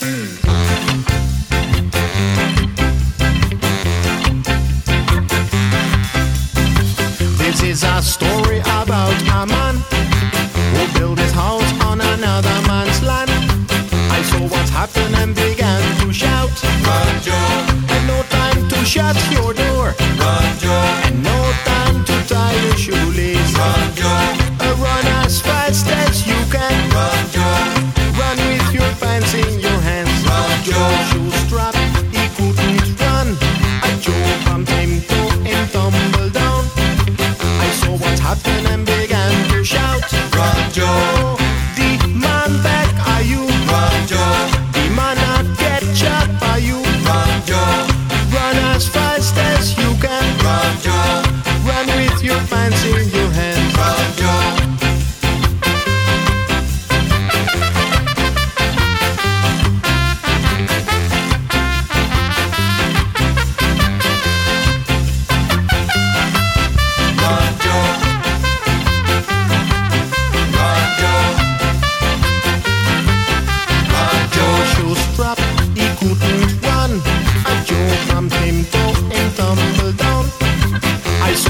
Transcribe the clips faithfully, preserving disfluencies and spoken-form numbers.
This is a story about a man who built his house on another man's land. I saw what happened and began to shout, Run, Joe! And no time to shut your door, Run, Joe! And no time to tie your shoelace, Run, Joe! Uh, run as fast as you can, Run, Joe! Run with your pants in your hands, Run, Joe! Shoe strap, he couldn't run. A Joe bumped him to and tumbled down. I saw what happened and began to shout, Run, Joe! The man back are you, Run, Joe! The man not get shot by you, Run, Joe! Run as fast as you can, Run, Joe! Run with your pants in your hands, Run, Joe!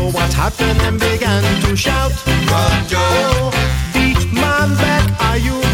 Happened and began to shout, Run, Joe! Oh, the man back are you?